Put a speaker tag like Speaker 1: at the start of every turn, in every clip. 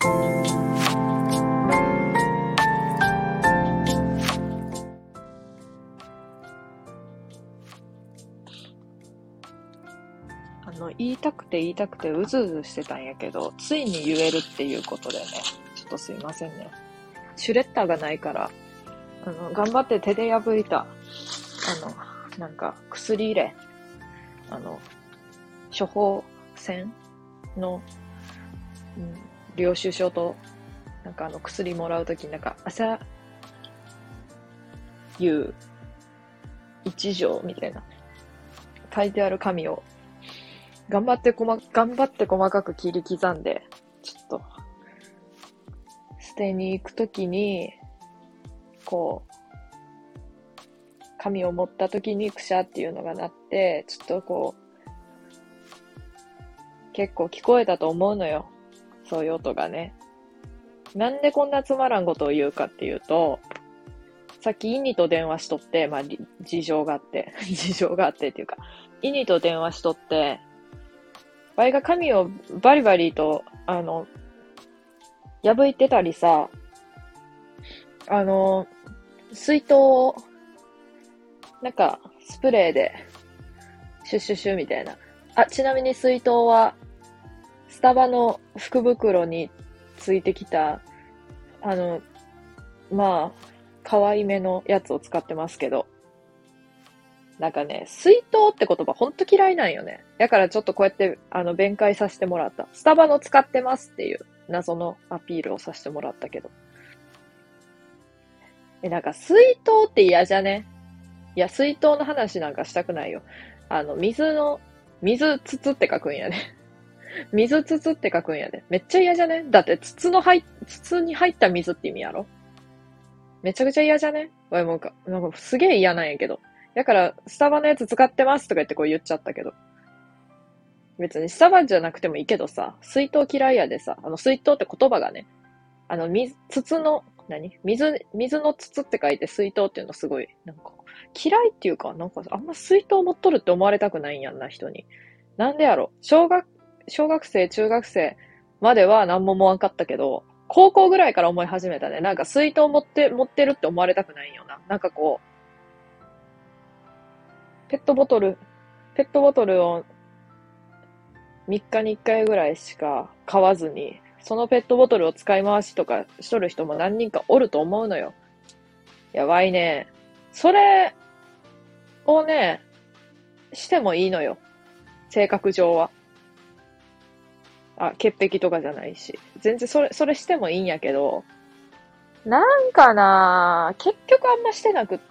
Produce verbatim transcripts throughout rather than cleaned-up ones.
Speaker 1: あの、言いたくて言いたくてうずうずしてたんやけど、ついに言えるっていうことでね、ちょっとすいませんね。シュレッダーがないから、あの、頑張って手で破いた、あの、なんか、薬入れ、あの、処方箋の、うん、領収書と、なんかあの、薬もらうときになんか、朝、夕、一錠みたいな、書いてある紙を、頑張って細、頑張って細かく切り刻んで、ちょっと、捨てに行くときに、こう、紙を持ったときにくしゃっていうのが鳴って、ちょっとこう、結構聞こえたと思うのよ。そういう音がね。なんでこんなつまらんことを言うかっていうと、さっきイニと電話しとって、まあ、事情があって、事情があってっていうか、イニと電話しとって、ワイが紙をバリバリと、あの、破いてたりさ、あの、水筒を、なんか、スプレーで、シュッシュッシュみたいな。あ、ちなみに水筒は、スタバの福袋についてきた、あの、まあ、可愛めのやつを使ってますけど、なんかね、水筒って言葉ほんと嫌いなんよね。だからちょっとこうやって、あの、弁解させてもらった。スタバの使ってますっていう謎のアピールをさせてもらったけど。え、なんか水筒って嫌じゃね？いや、水筒の話なんかしたくないよ。あの、水の、水筒って書くんやね。水筒って書くんやで。めっちゃ嫌じゃね？だって筒の入、筒に入った水って意味やろ？めちゃくちゃ嫌じゃね？わいもんか、なんかすげえ嫌なんやけど。だから、スタバのやつ使ってますとか言ってこう言っちゃったけど。別にスタバじゃなくてもいいけどさ、水筒嫌いやでさ、あの水筒って言葉がね、あの水、筒の、何水、水の筒って書いて水筒っていうのすごい、なんか、嫌いっていうか、なんかあんま水筒持っとるって思われたくないんやんな、人に。なんでやろ？小学、小学生、中学生までは何も思わんかったけど、高校ぐらいから思い始めたね。なんか水筒持って、持ってるって思われたくないんよな。なんかこう、ペットボトル、ペットボトルをみっかにいっかいぐらいしか買わずに、そのペットボトルを使い回しとかしとる人も何人かおると思うのよ。やばいね。それをね、してもいいのよ。性格上は。あ、潔癖とかじゃないし。全然それ、それしてもいいんやけど、なんかな結局あんましてなくって、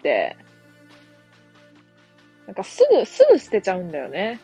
Speaker 1: なんかすぐ、すぐ捨てちゃうんだよね。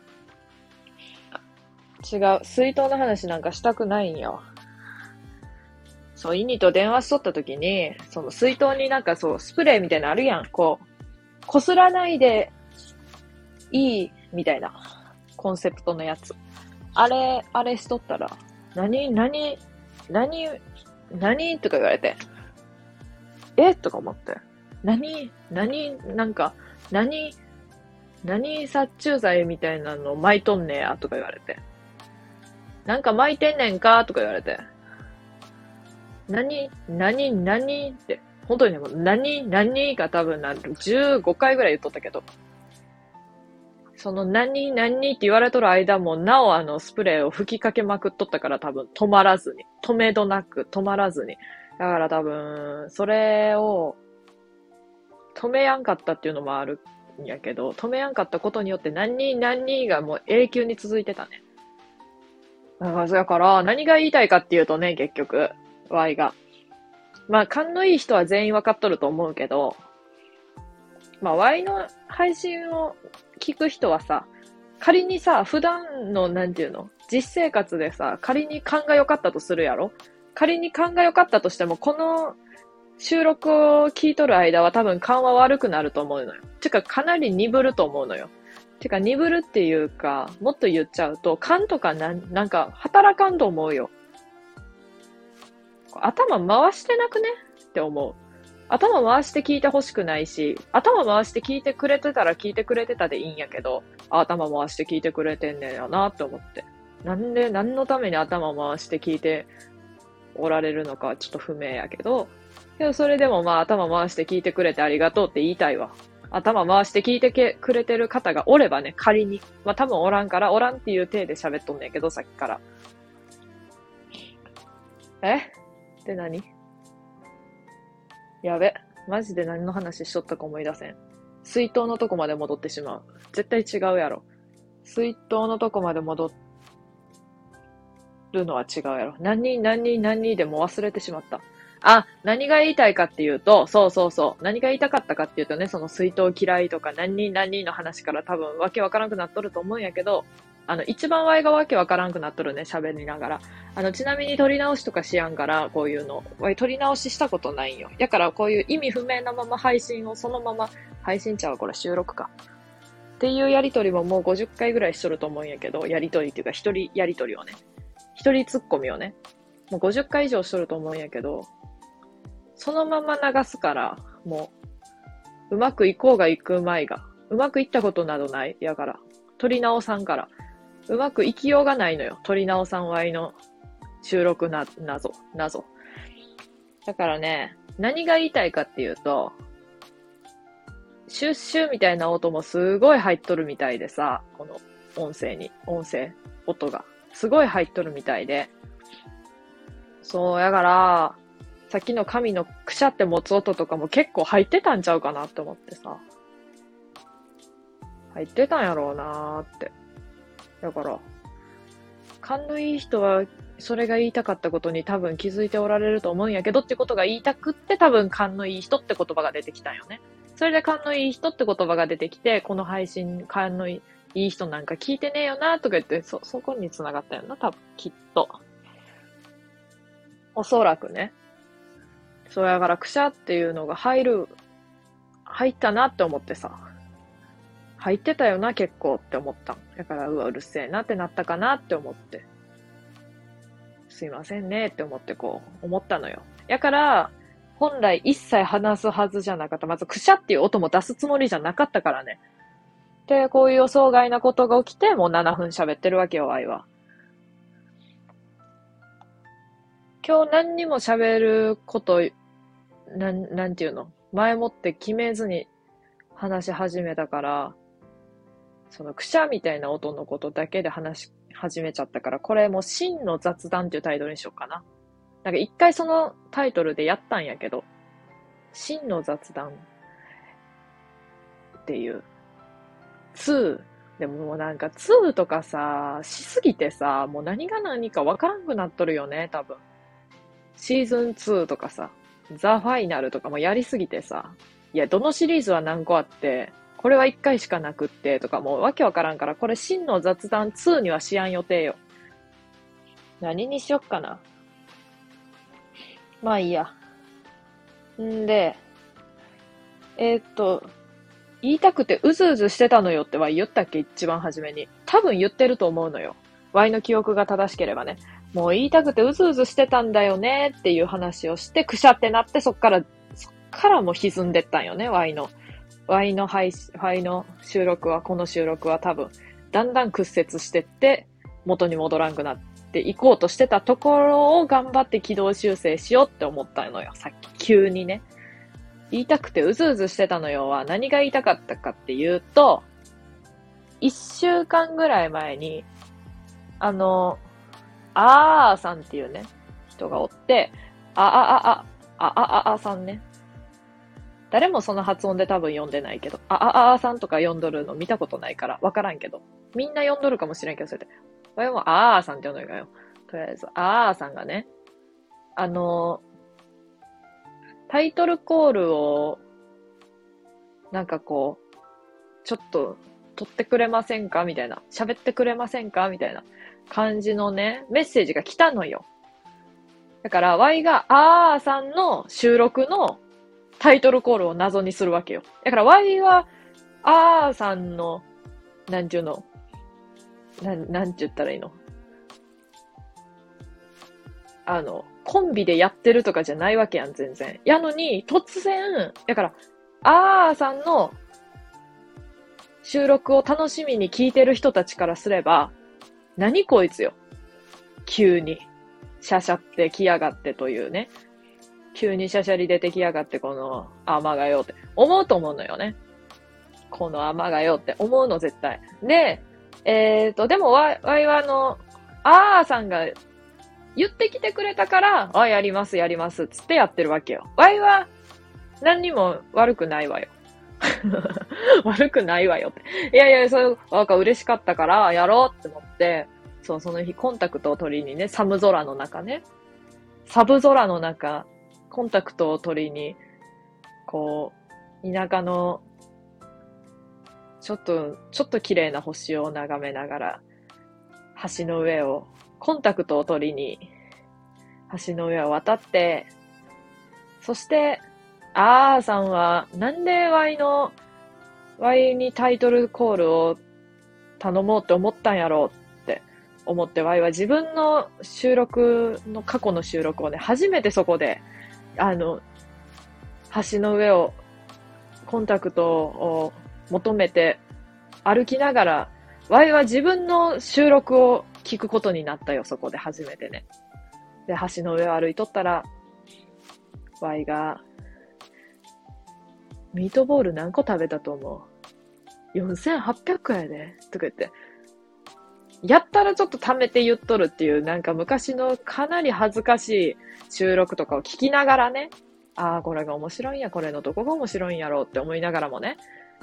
Speaker 1: 違う。水筒の話なんかしたくないんよ。そう、イニと電話しとった時に、その水筒になんかそう、スプレーみたいなのあるやん。こう、こすらないでいい、みたいな。コンセプトのやつ。あれ、あれしとったら、何、何、何、何とか言われて。えとか思って。何、何、なんか、何、何殺虫剤みたいなの巻いとんねやとか言われて。なんか巻いてんねんかとか言われて。何、何、何って。本当にね、もう何、何が多分な、じゅうごかいぐらい言っとったけど。その何、何って言われとる間も、なおあのスプレーを吹きかけまくっとったから多分止まらずに。止めどなく止まらずに。だから多分、それを止めやんかったっていうのもあるんやけど、止めやんかったことによって何、何がもう永久に続いてたね。だから、何が言いたいかっていうとね、結局、Y が。まあ、勘のいい人は全員わかっとると思うけど、まあ、Y の配信を聞く人はさ、仮にさ、普段の、なんていうの、実生活でさ、仮に勘が良かったとするやろ？仮に勘が良かったとしても、この収録を聞いとる間は多分勘は悪くなると思うのよ。てか、かなり鈍ると思うのよ。てか、鈍るっていうか、もっと言っちゃうと、勘とかなん、なんか、働かんと思うよ。頭回してなくねって思う。頭回して聞いてほしくないし、頭回して聞いてくれてたら聞いてくれてたでいいんやけど、頭回して聞いてくれてんねんやなって思って。なんで、何のために頭回して聞いておられるのかはちょっと不明やけど、けどそれでもまあ頭回して聞いてくれてありがとうって言いたいわ。頭回して聞いてけくれてる方がおればね、仮に。まあ多分おらんから、おらんっていう体で喋っとんねんけど、さっきから。えって何？やべ。マジで何の話しとったか思い出せん。水筒のとこまで戻ってしまう。絶対違うやろ。水筒のとこまで戻るのは違うやろ。何、何、何でも忘れてしまった。あ、何が言いたいかっていうと、そうそうそう。何が言いたかったかっていうとね、その水筒嫌いとか何、何の話から多分わけわからなくなっとると思うんやけど、あの、一番ワイがわけわからんくなっとるね、喋りながら。あの、ちなみに撮り直しとかしやんから、こういうの。ワイ撮り直ししたことないんよ。だからこういう意味不明なまま配信をそのまま、配信ちゃうわ、これ収録か。っていうやりとりももうごじゅっかいぐらいしとると思うんやけど、やりとりっていうか一人やりとりをね。一人突っ込みをね。もうごじゅっかい以上しとると思うんやけど、そのまま流すから、もう、うまくいこうがいくまいが、うまくいったことなどない。やから、撮り直さんから。うまくいきようがないのよ。撮り直さんわいの収録な、謎、謎。だからね、何が言いたいかっていうと、シュッシュみたいな音もすごい入っとるみたいでさ、この音声に、音声、音が。すごい入っとるみたいで。そう、やから、さっきの紙のくしゃって持つ音とかも結構入ってたんちゃうかなって思ってさ。入ってたんやろうなーって。だから、勘のいい人は、それが言いたかったことに多分気づいておられると思うんやけどってことが言いたくって多分勘のいい人って言葉が出てきたんよね。それで勘のいい人って言葉が出てきて、この配信勘のいい人なんか聞いてねえよなとか言って、そ、そこに繋がったよな、多分、きっと。おそらくね。そうやからくしゃっていうのが入る、入ったなって思ってさ。入ってたよな、結構って思ったん。だから、うわ、うるせえなってなったかなって思って。すいませんねって思ってこう、思ったのよ。やから、本来一切話すはずじゃなかった。まず、くしゃっていう音も出すつもりじゃなかったからね。で、こういう予想外なことが起きて、もうななふん喋ってるわけよ、愛は。今日何にも喋ること、なん、なんていうの前もって決めずに話し始めたから、そのくしゃみたいな音のことだけで話し始めちゃったから、これもう真の雑談っていうタイトルにしようかな。なんか一回そのタイトルでやったんやけど、真の雑談っていう、ツー。でももうなんかツーとかさ、しすぎてさ、もう何が何かわからんくなっとるよね、多分。シーズンツーとかさ、ザ・ファイナルとかもやりすぎてさ、いや、どのシリーズは何個あって、これはいっかいしかなくってとかもうわけわからんから、これ真の雑談ツーにはしやん予定よ。何にしよっかな。まあいいや。んで、えーっと、言いたくてうずうずしてたのよっては言ったっけ一番初めに。多分言ってると思うのよ。Y の記憶が正しければね。もう言いたくてうずうずしてたんだよねっていう話をして、くしゃってなって、そっから、そっからもう歪んでったんよね、Y の。Y の配信、Y の収録は、この収録は多分、だんだん屈折してって、元に戻らんくなっていこうとしてたところを頑張って軌道修正しようって思ったのよ、さっき。急にね。言いたくてうずうずしてたのよは何が言いたかったかっていうと、一週間ぐらい前に、あの、あーさんっていうね、人がおって、ああああ、ああああさんね。誰もその発音で多分読んでないけど、ああああさんとか読んどるの見たことないからわからんけど、みんな読んどるかもしれんけど、それで。これもあーさんって読んどるかよ。とりあえず、あーさんがね、あの、タイトルコールを、なんかこう、ちょっと、撮ってくれませんかみたいな。喋ってくれませんかみたいな感じのね、メッセージが来たのよ。だから、Y が、あーさんの収録のタイトルコールを謎にするわけよ。だから、Y は、あーさんの、なんちゅうの、なん、なんちゅったらいいの。あの、コンビでやってるとかじゃないわけやん、全然。やのに、突然、だから、あーさんの収録を楽しみに聞いてる人たちからすれば、何こいつよ。急に。 シャシャって来やがってというね。急にシャシャリ出てきやがってこの甘がよって思うと思うのよね。この甘がよって思うの絶対。で、えっと、でもわ、わいはあの、あーさんが言ってきてくれたから、あ、やりますやりますつってやってるわけよ。わいは何にも悪くないわよ。悪くないわよって。いやいや、そう、なんか嬉しかったから、やろうって思って、そう、その日コンタクトを取りにね、寒空の中ね、サブ空の中、コンタクトを取りに、こう、田舎の、ちょっと、ちょっと綺麗な星を眺めながら、橋の上を、コンタクトを取りに、橋の上を渡って、そして、あーさんは、なんでワイの、ワイにタイトルコールを頼もうって思ったんやろうって思って、ワイは自分の収録の過去の収録をね、初めてそこで、あの、橋の上をコンタクトを求めて歩きながら、ワイは自分の収録を聞くことになったよ、そこで初めてね。で、橋の上を歩いとったら、ワイが、ミートボール何個食べたと思う ?よんせんはっぴゃく やで。とか言って。やったらちょっと貯めて言っとるっていう、なんか昔のかなり恥ずかしい収録とかを聞きながらね、ああ、これが面白いんや、これのどこが面白いんやろうって思いながらもね、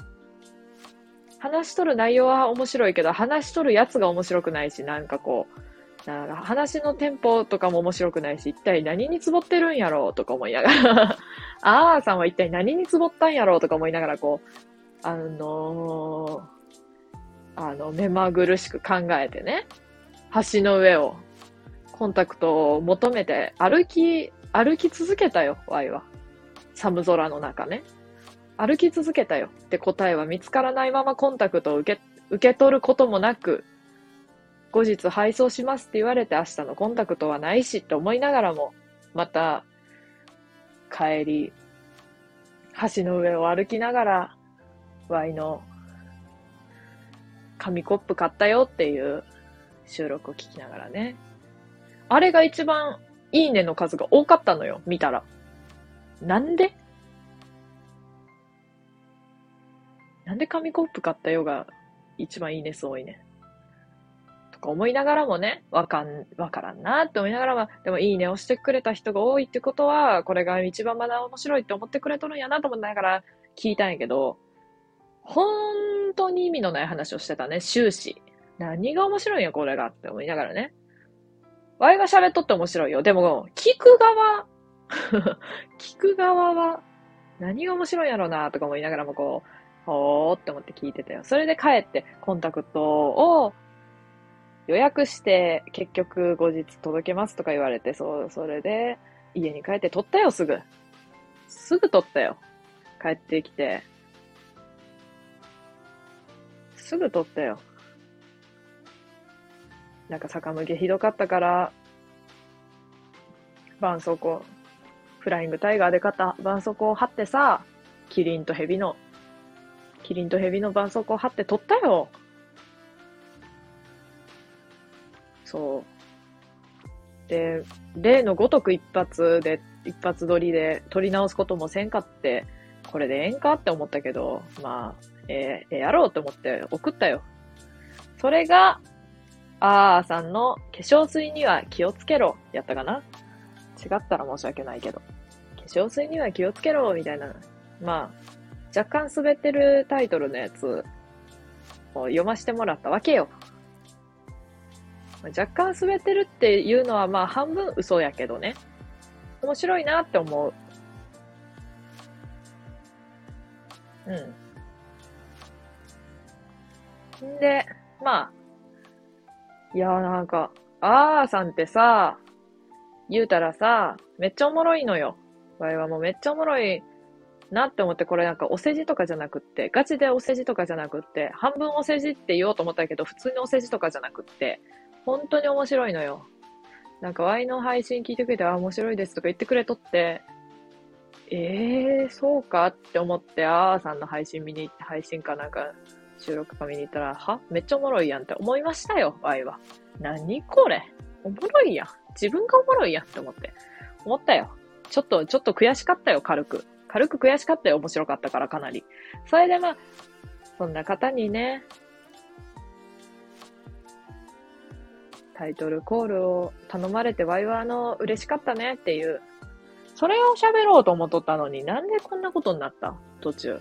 Speaker 1: 話しとる内容は面白いけど、話しとるやつが面白くないし、なんかこう、なんか話のテンポとかも面白くないし、一体何につぼってるんやろうとか思いながら、あーさんは一体何につぼったんやろうとか思いながら、こう、あのー、あの、目まぐるしく考えてね、橋の上を、コンタクトを求めて歩き、歩き続けたよ、ワイは。寒空の中ね。歩き続けたよ。って答えは見つからないままコンタクトを受け、受け取ることもなく、後日配送しますって言われて明日のコンタクトはないしって思いながらも、また、帰り、橋の上を歩きながら、ワイの紙コップ買ったよっていう収録を聞きながらね。あれが一番いいねの数が多かったのよ、見たら。なんでなんで紙コップ買ったよが一番いいね数多いね。とか思いながらもね、わかん、わからんなって思いながらも、でもいいねをしてくれた人が多いってことは、これが一番まだ面白いって思ってくれとるんやなと思いながら聞いたんやけど、本当に意味のない話をしてたね、終始。何が面白いんや、これがって思いながらね。ワイが喋っとって面白いよ。でも、聞く側、聞く側は、何が面白いんやろうなとか思いながらもこう、ほーって思って聞いてたよ。それで帰ってコンタクトを予約して、結局後日届けますとか言われて、そう、それで家に帰って撮ったよ、すぐ。すぐ撮ったよ。帰ってきて。すぐ撮ったよ。なんか逆向けひどかったから、絆創膏、フライングタイガーで買った絆創膏を貼ってさ、キリンとヘビの、キリンとヘビの絆創膏を貼って撮ったよ。そう。で、例のごとく一発で、一発撮りで撮り直すこともせんかって、これでええんかって思ったけど、まあ、ええ、ええやろうって思って送ったよ。それが、あーさんの化粧水には気をつけろ、やったかな？違ったら申し訳ないけど。化粧水には気をつけろ、みたいな。まあ、若干滑ってるタイトルのやつを読ませてもらったわけよ。若干滑ってるっていうのはまあ半分嘘やけどね。面白いなって思う。うん。んで、まあ、いやーなんか、あーさんってさ、言うたらさ、めっちゃおもろいのよ。わいはもうめっちゃおもろいなって思って、これなんかお世辞とかじゃなくって、ガチでお世辞とかじゃなくって、半分お世辞って言おうと思ったけど、普通にお世辞とかじゃなくって、本当に面白いのよ。なんか Y の配信聞いてくれて、あ、面白いですとか言ってくれとって、えー、そうかって思って、あーさんの配信見に行って、配信かなんか収録か見に行ったら、はめっちゃおもろいやんって思いましたよ、Y は。何これおもろいやん。自分がおもろいやんって思って。思ったよ。ちょっと、ちょっと悔しかったよ、軽く。軽く悔しかったよ、面白かったからかなり。それでまあ、そんな方にね、タイトルコールを頼まれてワイはあの、嬉しかったねっていう。それを喋ろうと思っとったのに、なんでこんなことになった途中。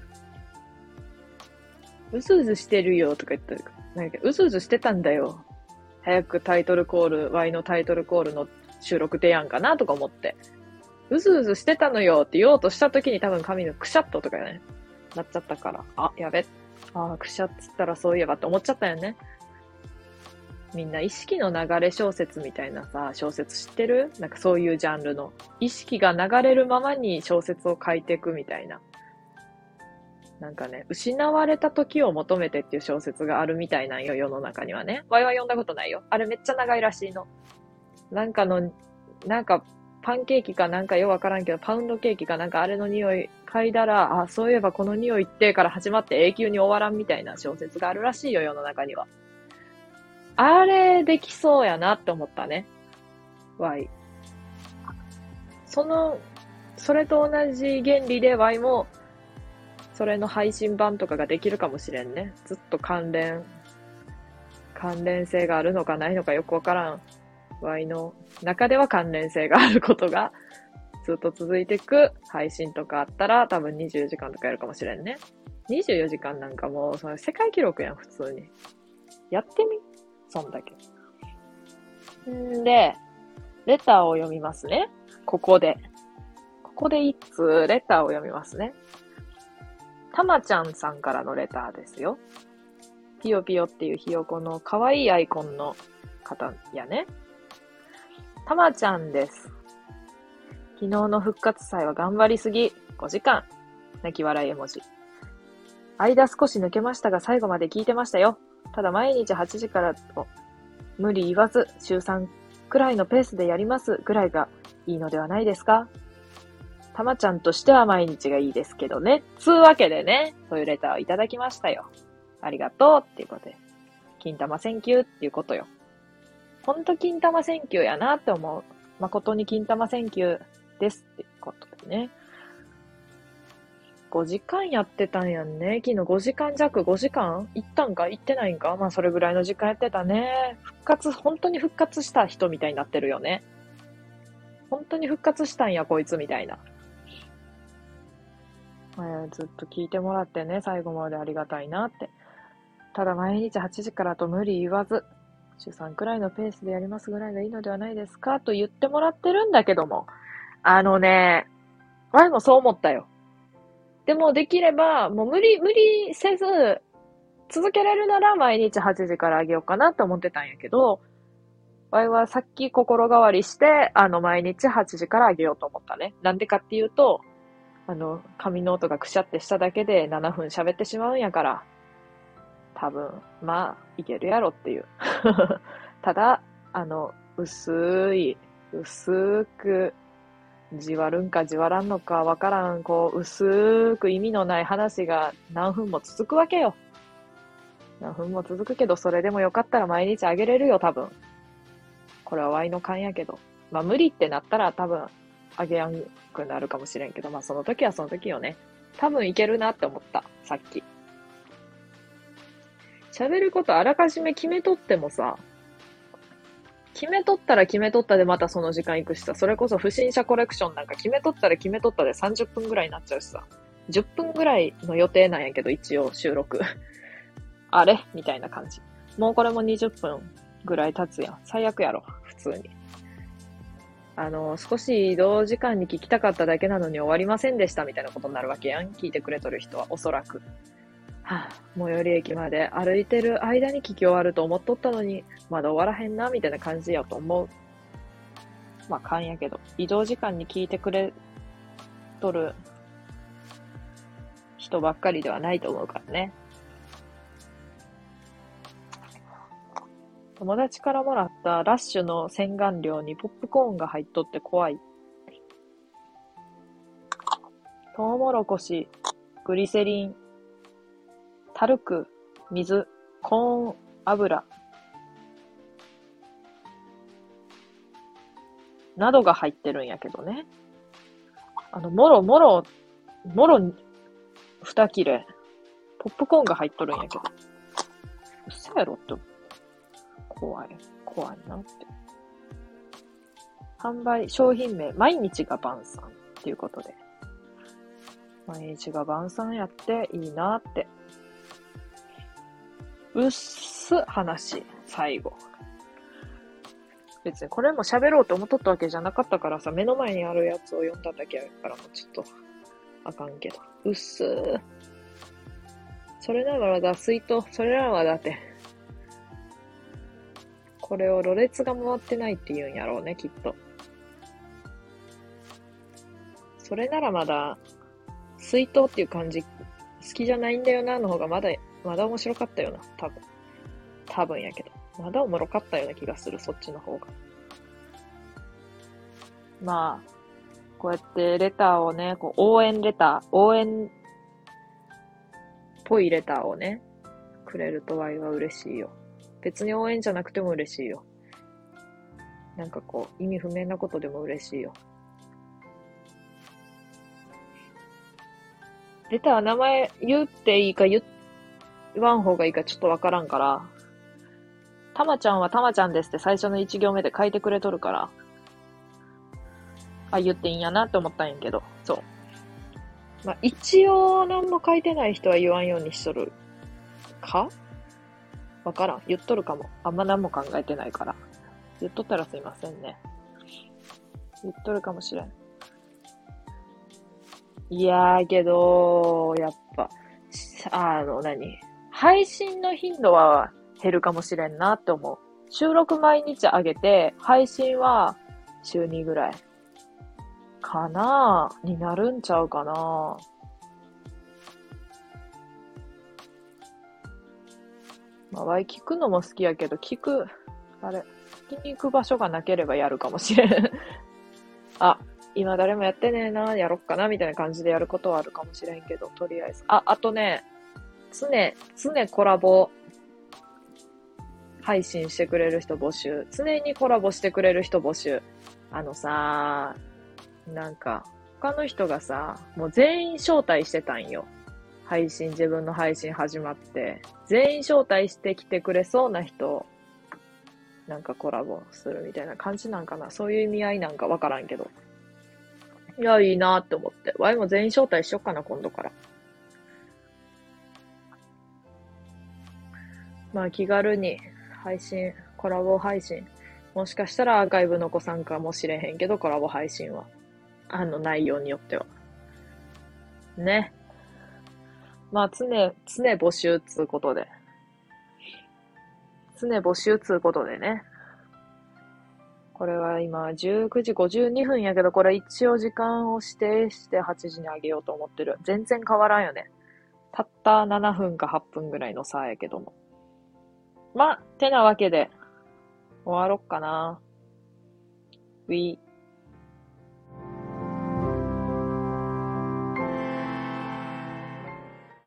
Speaker 1: うずうずしてるよとか言ったら、なんかうずうずしてたんだよ。早くタイトルコール、ワイのタイトルコールの収録でやんかなとか思って。うずうずしてたのよって言おうとした時に多分髪のくしゃっととかね、なっちゃったから、あ、やべ。ああ、くしゃっつったらそういえばって思っちゃったよね。みんな意識の流れ小説みたいなさ、小説知ってる？なんかそういうジャンルの。意識が流れるままに小説を書いていくみたいな。なんかね、失われた時を求めてっていう小説があるみたいなんよ、世の中にはね。わいは読んだことないよ。あれめっちゃ長いらしいの。なんかの、なんか、パンケーキかなんかよくわからんけど、パウンドケーキかなんかあれの匂い嗅いだら、あ、そういえばこの匂いってから始まって永久に終わらんみたいな小説があるらしいよ、世の中には。あれできそうやなって思ったね。わい。その、それと同じ原理でわいも、それの配信版とかができるかもしれんね。ずっと関連、関連性があるのかないのかよくわからん。ワイの中では関連性があることがずっと続いていく配信とかあったら多分にじゅうよじかんとかやるかもしれんね。にじゅうよじかんなんかもうそれ世界記録やん、普通に。やってみ？そんだけ。んで、レターを読みますね。ここで。ここで一通レターを読みますね。たまちゃんさんからのレターですよ。ピヨピヨっていうひよこの可愛いアイコンの方やね。たまちゃんです。昨日の復活祭は頑張りすぎ。ごじかん。泣き笑い絵文字。間少し抜けましたが最後まで聞いてましたよ。ただ毎日はちじからと無理言わず週さんくらいのペースでやりますぐらいがいいのではないですか。たまちゃんとしては毎日がいいですけどね。つうわけでね、そういうレターをいただきましたよ。ありがとうっていうことで。金玉センキューっていうことよ。ほんと金玉センキューやなって思う。誠に金玉センキューですってことでね。ごじかんやってたんやんね。昨日ごじかん弱、ごじかん行ったんか行ってないんかまあそれぐらいの時間やってたね。復活、本当に復活した人みたいになってるよね。本当に復活したんやこいつみたいな。えー、ずっと聞いてもらってね、最後までありがたいなって。ただ毎日はちじからと無理言わず、週さんくらいのペースでやりますぐらいがいいのではないですかと言ってもらってるんだけども。あのね、前もそう思ったよ。でもできれば、もう無理、無理せず、続けられるなら毎日はちじからあげようかなと思ってたんやけど、ワイはさっき心変わりして、あの、毎日はちじからあげようと思ったね。なんでかっていうと、あの、髪の音がくしゃってしただけでななふん喋ってしまうんやから、多分、まあ、いけるやろっていう。ただ、あの、薄い、薄く、じわるんかじわらんのかわからん、こう、薄く意味のない話が何分も続くわけよ。何分も続くけど、それでもよかったら毎日あげれるよ、多分。これはワイの勘やけど。まあ、無理ってなったら多分、あげやんくなるかもしれんけど、まあ、その時はその時よね。多分いけるなって思った、さっき。喋ることあらかじめ決めとってもさ、決めとったら決めとったでまたその時間行くしさ、それこそ不審者コレクションなんか決めとったら決めとったでさんじゅっぷんぐらいになっちゃうしさ、じゅっぷんぐらいの予定なんやけど一応収録。あれみたいな感じ。もうこれもにじゅっぷんぐらい経つやん。最悪やろ、普通に。あの、少し移動時間に聞きたかっただけなのに終わりませんでしたみたいなことになるわけやん。聞いてくれとる人はおそらく。はぁ、最寄り駅まで歩いてる間に聞き終わると思っとったのに、まだ終わらへんな、みたいな感じやと思う。まあ、勘やけど、移動時間に聞いてくれとる人ばっかりではないと思うからね。友達からもらったラッシュの洗顔料にポップコーンが入っとって怖い。トウモロコシ、グリセリン、タルク、水、コーン油。 などが入ってるんやけどね。あの、もろもろ、もろ、二切れ、ポップコーンが入っとるんやけど。嘘やろって思って。怖い。怖いなって。販売、商品名、毎日が晩餐っていうことで。毎日が晩餐やっていいなって。うっす話、最後。別にこれも喋ろうと思っとったわけじゃなかったからさ、目の前にあるやつを読んだだけやからもうちょっと、あかんけど。うっすー。それならだ、水筒、それならだって。これをろれつが回ってないって言うんやろうね、きっと。それならまだ、水筒っていう感じ、好きじゃないんだよな、の方がまだ、まだ面白かったよな、多分。多分やけど。まだおもろかったような気がする、そっちの方が。まあ、こうやってレターをね、こう応援レター、応援っぽいレターをね、くれるとワイは嬉しいよ。別に応援じゃなくても嬉しいよ。なんかこう、意味不明なことでも嬉しいよ。レター名前言っていいか言わん方がいいかちょっとわからんから、たまちゃんはたまちゃんですって最初の一行目で書いてくれとるから、あ、言っていいんやなって思ったんやけど、そう。まあ、一応何も書いてない人は言わんようにしとるかわからん。言っとるかも。あんま何も考えてないから。言っとったらすいませんね。言っとるかもしれん。いやーけど、やっぱ、あの、何配信の頻度は減るかもしれんなって思う。収録毎日上げて、配信は週にぐらい。かなぁになるんちゃうかな。まあ、ワイ聞くのも好きやけど、聞く、あれ、聞きに行く場所がなければやるかもしれん。あ、今誰もやってねえな、やろっかな、みたいな感じでやることはあるかもしれんけど、とりあえず。あ、あとね、常、常コラボ配信してくれる人募集。常にコラボしてくれる人募集。あのさ、なんか、他の人がさ、もう全員招待してたんよ。配信、自分の配信始まって。全員招待してきてくれそうな人、なんかコラボするみたいな感じなんかな。そういう意味合いなんかわからんけど。いや、いいなって思って。ワイも全員招待しよっかな、今度から。まあ、気軽に配信、コラボ配信。もしかしたらアーカイブの子参加もしれへんけど、コラボ配信は。あの、内容によっては。ね。まあ、常、常募集つうことで。常募集つうことでね。これは今じゅうくじごじゅうにふんやけど、これ一応時間を指定してはちじにあげようと思ってる。全然変わらんよね。たったななふんかはっぷんぐらいの差やけども。まあ、てなわけで、終わろっかな。ウィー。